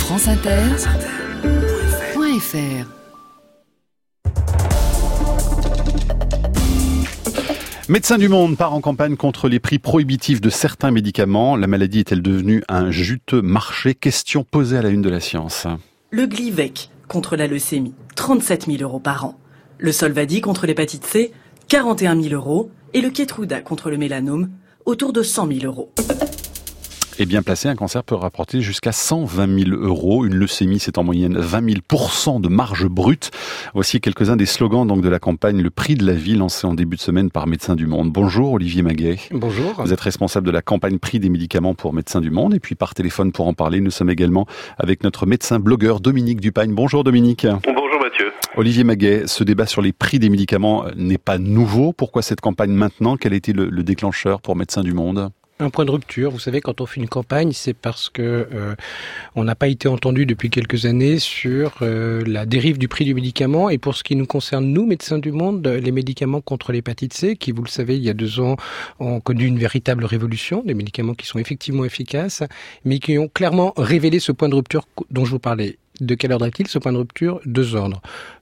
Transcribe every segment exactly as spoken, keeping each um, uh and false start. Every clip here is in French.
franceinter point f r. Médecins du Monde part en campagne contre les prix prohibitifs de certains médicaments. La maladie est-elle devenue un juteux marché ? Question posée à la une de la science. Le Glivec contre la leucémie, trente-sept mille euros par an. Le Solvadi contre l'hépatite C, quarante et un mille euros. Et le Keytruda contre le mélanome, autour de cent mille euros. Et bien placé, un cancer peut rapporter jusqu'à cent vingt mille euros. Une leucémie, c'est en moyenne vingt mille pour cent de marge brute. Voici quelques-uns des slogans donc de la campagne Le Prix de la Vie, lancée en début de semaine par Médecins du Monde. Bonjour Olivier Maguet. Bonjour. Vous êtes responsable de la campagne Prix des médicaments pour Médecins du Monde. Et puis par téléphone pour en parler, nous sommes également avec notre médecin blogueur Dominique Dupagne. Bonjour Dominique. Bonjour Mathieu. Olivier Maguet, ce débat sur les prix des médicaments n'est pas nouveau. Pourquoi cette campagne maintenant ? Quel a été le, le déclencheur pour Médecins du Monde ? Un point de rupture. Vous savez, quand on fait une campagne, c'est parce que euh, on n'a pas été entendu depuis quelques années sur euh, la dérive du prix du médicament. Et pour ce qui nous concerne, nous, Médecins du Monde, les médicaments contre l'hépatite C, qui, vous le savez, il y a deux ans, ont connu une véritable révolution, des médicaments qui sont effectivement efficaces, mais qui ont clairement révélé ce point de rupture dont je vous parlais. De quel ordre est-il, ce point de rupture ? Deux ordres.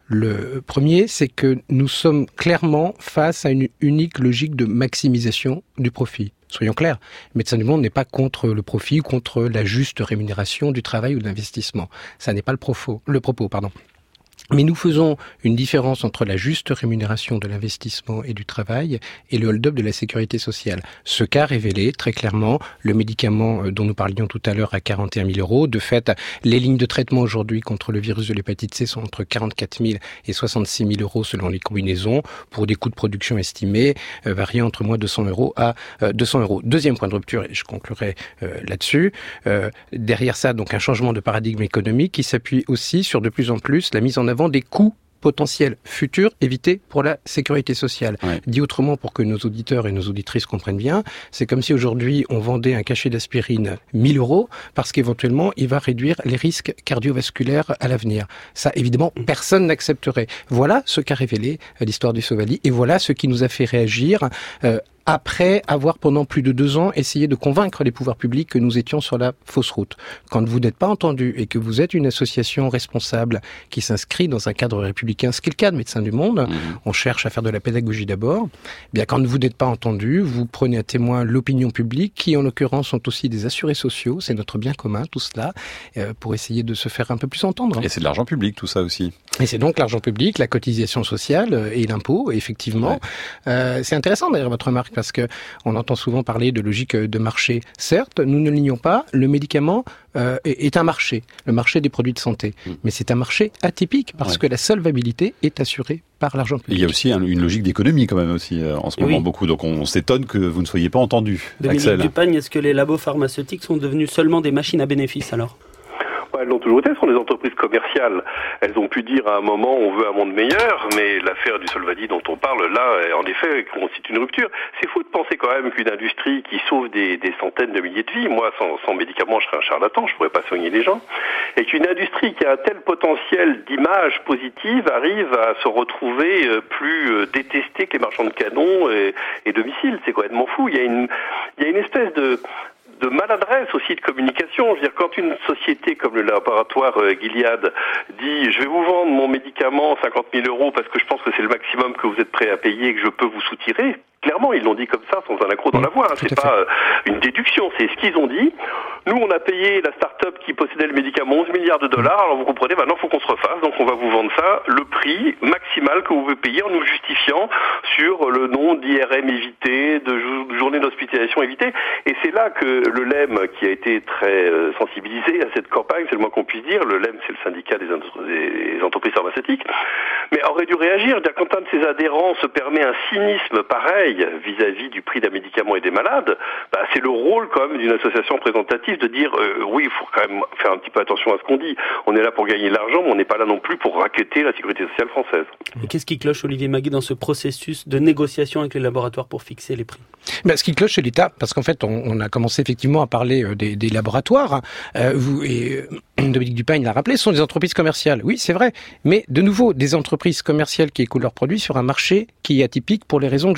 Le premier, c'est que nous sommes clairement face à une unique logique de maximisation du profit. Soyons clairs, Médecins du Monde n'est pas contre le profit ou contre la juste rémunération du travail ou de l'investissement. Ça n'est pas le propos, le propos, pardon. Mais nous faisons une différence entre la juste rémunération de l'investissement et du travail et le hold-up de la sécurité sociale. Ce qu'a révélé très clairement le médicament dont nous parlions tout à l'heure à quarante et un mille euros. De fait, les lignes de traitement aujourd'hui contre le virus de l'hépatite C sont entre quarante-quatre mille et soixante-six mille euros selon les combinaisons, pour des coûts de production estimés euh, variant entre moins deux cents euros à euh, deux cents euros. Deuxième point de rupture, et je conclurai euh, là-dessus, euh, derrière ça, donc un changement de paradigme économique qui s'appuie aussi sur de plus en plus la mise en avant des coûts potentiels futurs évités pour la sécurité sociale. Ouais. Dit autrement, pour que nos auditeurs et nos auditrices comprennent bien, c'est comme si aujourd'hui on vendait un cachet d'aspirine mille euros parce qu'éventuellement il va réduire les risques cardiovasculaires à l'avenir. Ça, évidemment, personne n'accepterait. Voilà ce qu'a révélé l'histoire du Sovaldi et voilà ce qui nous a fait réagir euh, après avoir pendant plus de deux ans essayé de convaincre les pouvoirs publics que nous étions sur la fausse route. Quand vous n'êtes pas entendu et que vous êtes une association responsable qui s'inscrit dans un cadre républicain, ce qui est le cas de Médecins du Monde, mmh. on cherche à faire de la pédagogie d'abord, eh bien quand vous n'êtes pas entendu, vous prenez à témoin l'opinion publique, qui en l'occurrence sont aussi des assurés sociaux, c'est notre bien commun tout cela, euh, pour essayer de se faire un peu plus entendre. Et c'est de l'argent public tout ça aussi. Et c'est donc l'argent public, la cotisation sociale et l'impôt, effectivement. Ouais. Euh, c'est intéressant d'ailleurs votre remarque, parce que on entend souvent parler de logique de marché. Certes, nous ne l'ignorons pas, le médicament euh, est un marché, le marché des produits de santé. Mmh. Mais c'est un marché atypique, parce ouais. que la solvabilité est assurée par l'argent public. Il y a aussi un, une logique d'économie quand même aussi euh, en ce moment, oui. beaucoup. Donc on, on s'étonne que vous ne soyez pas entendu. Dominique Dupagne, est-ce que les labos pharmaceutiques sont devenus seulement des machines à bénéfices alors ? Elles l'ont toujours été, ce sont des entreprises commerciales. Elles ont pu dire à un moment on veut un monde meilleur, mais l'affaire du Solvadi dont on parle là, en effet, constitue une rupture. C'est fou de penser quand même qu'une industrie qui sauve des, des centaines de milliers de vies, moi sans, sans médicaments je serais un charlatan, je pourrais pas soigner les gens, et qu'une industrie qui a un tel potentiel d'image positive arrive à se retrouver plus détestée que les marchands de canons et, et de missiles. C'est complètement fou. Il y a une, il y a une espèce de de maladresse aussi de communication. Je veux dire, quand une société comme le laboratoire euh, Gilead dit « je vais vous vendre mon médicament cinquante mille euros parce que je pense que c'est le maximum que vous êtes prêt à payer et que je peux vous soutirer », clairement, ils l'ont dit comme ça, sans un accroc dans la voix. Hein. C'est pas euh, une déduction, c'est ce qu'ils ont dit. Nous, on a payé la start-up qui possédait le médicament onze milliards de dollars. Alors vous comprenez, maintenant, il faut qu'on se refasse. Donc on va vous vendre ça, le prix maximal que vous pouvez payer en nous justifiant sur le nombre d'I R M évité, de jou- journées d'hospitalisation évitées. Et c'est là que le L E M, qui a été très euh, sensibilisé à cette campagne, c'est le moins qu'on puisse dire, le L E M, c'est le syndicat des, entre- des entreprises pharmaceutiques, mais aurait dû réagir. C'est-à-dire, quand un de ses adhérents se permet un cynisme pareil vis-à-vis du prix d'un médicament et des malades, bah, c'est le rôle quand même d'une association représentative de dire euh, oui, il faut quand même faire un petit peu attention à ce qu'on dit. On est là pour gagner de l'argent, mais on n'est pas là non plus pour racketter la sécurité sociale française. Et qu'est-ce qui cloche, Olivier Maguet, dans ce processus de négociation avec les laboratoires pour fixer les prix ? Ben, ce qui cloche, c'est l'État, parce qu'en fait, on, on a commencé effectivement à parler euh, des, des laboratoires. Euh, vous et euh, Dominique Dupagne l'a rappelé, ce sont des entreprises commerciales. Oui, c'est vrai, mais de nouveau, des entreprises commerciales qui écoulent leurs produits sur un marché qui est atypique pour les raisons que j'ai évoquées.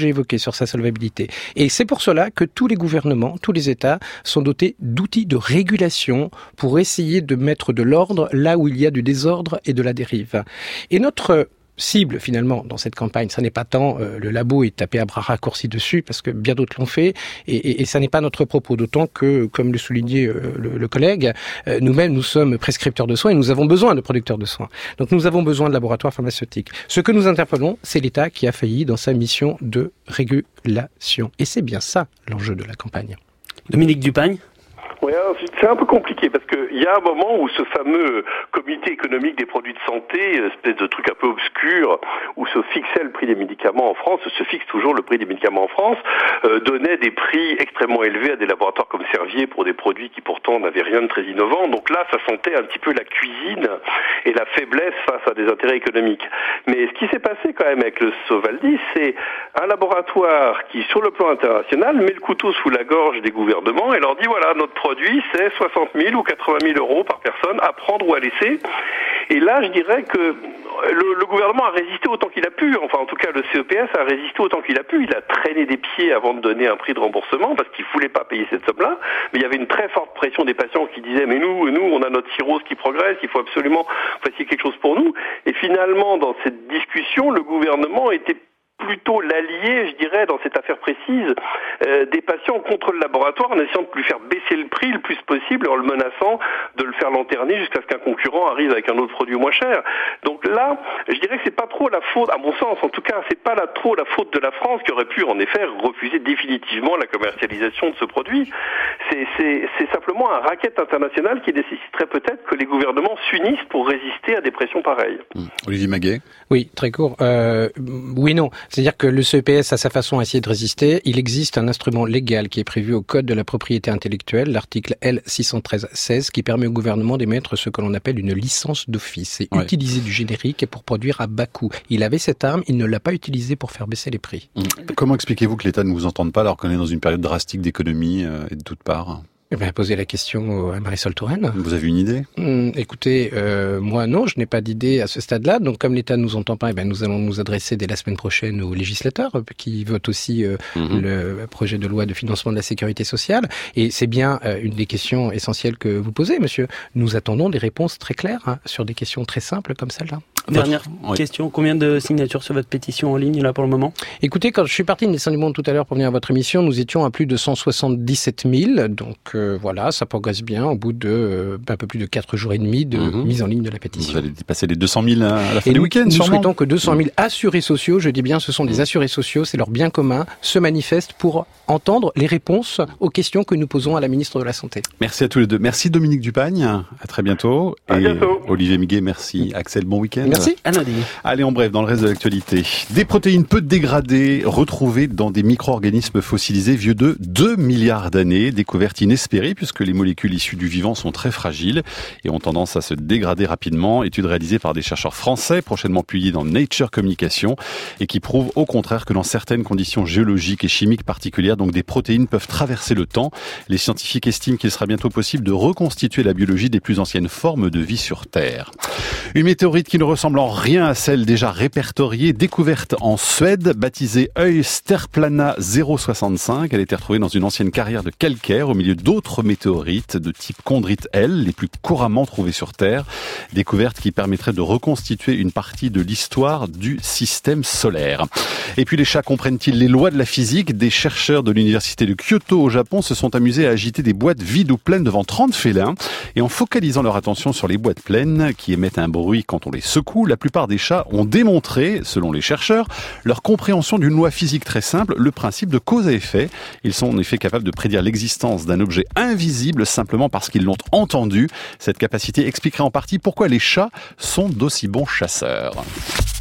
sur sa solvabilité. Et c'est pour cela que tous les gouvernements, tous les États sont dotés d'outils de régulation pour essayer de mettre de l'ordre là où il y a du désordre et de la dérive. Et notre cible finalement dans cette campagne, ça n'est pas tant euh, le labo est tapé à bras raccourcis dessus parce que bien d'autres l'ont fait et, et, et ça n'est pas notre propos, d'autant que, comme le soulignait euh, le, le collègue, euh, nous-mêmes nous sommes prescripteurs de soins et nous avons besoin de producteurs de soins. Donc nous avons besoin de laboratoires pharmaceutiques. Ce que nous interpellons, c'est l'État qui a failli dans sa mission de régulation. Et c'est bien ça l'enjeu de la campagne. Dominique Dupagne. Oui, c'est un peu compliqué parce qu'il y a un moment où ce fameux comité économique des produits de santé, espèce de truc un peu obscur, où se fixait le prix des médicaments en France, se fixe toujours le prix des médicaments en France, euh, donnait des prix extrêmement élevés à des laboratoires comme Servier pour des produits qui pourtant n'avaient rien de très innovant. Donc là, ça sentait un petit peu la cuisine et la faiblesse face à des intérêts économiques. Mais ce qui s'est passé quand même avec le Sovaldi, c'est un laboratoire qui, sur le plan international, met le couteau sous la gorge des gouvernements et leur dit voilà, notre produit c'est soixante mille ou quatre-vingt mille euros par personne à prendre ou à laisser. Et là, je dirais que le, le gouvernement a résisté autant qu'il a pu. Enfin, en tout cas, le C E P S a résisté autant qu'il a pu. Il a traîné des pieds avant de donner un prix de remboursement parce qu'il voulait pas payer cette somme-là. Mais il y avait une très forte pression des patients qui disaient mais nous, nous, on a notre cirrhose qui progresse. Il faut absolument fassiez quelque chose pour nous. Et finalement, dans cette discussion, le gouvernement était plutôt l'allié, je dirais, dans cette affaire précise, euh, des patients contre le laboratoire en essayant de lui faire baisser le prix le plus possible en le menaçant de le faire lanterner jusqu'à ce qu'un concurrent arrive avec un autre produit moins cher. Donc là, je dirais que c'est pas trop la faute, à mon sens en tout cas, c'est pas la, trop la faute de la France qui aurait pu en effet refuser définitivement la commercialisation de ce produit. C'est, c'est, c'est simplement un racket international qui nécessiterait peut-être que les gouvernements s'unissent pour résister à des pressions pareilles. Mmh. Olivier Maguet. Oui, très court. Euh, oui et non. C'est-à-dire que le C E P S a sa façon à essayer de résister. Il existe un instrument légal qui est prévu au Code de la propriété intellectuelle, l'article L six cent treize seize, qui permet au gouvernement d'émettre ce que l'on appelle une licence d'office et ouais. utiliser du générique pour produire à bas coût. Il avait cette arme, il ne l'a pas utilisée pour faire baisser les prix. Mmh. Comment expliquez-vous que l'État ne vous entende pas alors qu'on est dans une période drastique d'économie euh, et de toutes parts ? Eh bien, poser la question à Marisol Touraine. Vous avez une idée ? Hum, Écoutez, euh, moi non, je n'ai pas d'idée à ce stade-là. Donc, comme l'État ne nous entend pas, eh bien, nous allons nous adresser dès la semaine prochaine aux législateurs qui votent aussi euh, mmh. le projet de loi de financement de la sécurité sociale. Et c'est bien euh, une des questions essentielles que vous posez, monsieur. Nous attendons des réponses très claires hein, sur des questions très simples comme celle-là. Dernière oui. question, combien de signatures sur votre pétition en ligne là pour le moment ? Écoutez, quand je suis parti de Naissance du Monde tout à l'heure pour venir à votre émission, nous étions à plus de cent soixante-dix-sept mille. Donc euh, voilà, ça progresse bien au bout de euh, un peu plus de quatre jours et demi de mmh. mise en ligne de la pétition. Vous allez dépasser les deux cent mille à la fin et du nous, week-end, nous sûrement. souhaitons que deux cent mille assurés sociaux, je dis bien ce sont des assurés sociaux, c'est leur bien commun, se manifestent pour entendre les réponses aux questions que nous posons à la ministre de la Santé. Merci à tous les deux. Merci Dominique Dupagne, à très bientôt. À et bientôt. Olivier Miguet, merci. Axel, bon week-end. Merci. Anodine. Allez, en bref, dans le reste de l'actualité. Des protéines peu dégradées retrouvées dans des micro-organismes fossilisés vieux de deux milliards d'années. Découverte inespérée puisque les molécules issues du vivant sont très fragiles et ont tendance à se dégrader rapidement. Étude réalisée par des chercheurs français, prochainement publiée dans Nature Communication et qui prouve au contraire que dans certaines conditions géologiques et chimiques particulières, donc des protéines peuvent traverser le temps. Les scientifiques estiment qu'il sera bientôt possible de reconstituer la biologie des plus anciennes formes de vie sur Terre. Une météorite qui ne ressemble en rien à celle déjà répertoriée, découverte en Suède, baptisée Österplana zéro soixante-cinq. Elle a été retrouvée dans une ancienne carrière de calcaire au milieu d'autres météorites de type chondrite L, les plus couramment trouvées sur Terre. Découverte qui permettrait de reconstituer une partie de l'histoire du système solaire. Et puis les chats comprennent-ils les lois de la physique ? Des chercheurs de l'université de Kyoto au Japon se sont amusés à agiter des boîtes vides ou pleines devant trente félins. Et en focalisant leur attention sur les boîtes pleines, qui émettent un bruit quand on les secoue, la plupart des chats ont démontré, selon les chercheurs, leur compréhension d'une loi physique très simple, le principe de cause à effet. Ils sont en effet capables de prédire l'existence d'un objet invisible simplement parce qu'ils l'ont entendu. Cette capacité expliquerait en partie pourquoi les chats sont d'aussi bons chasseurs.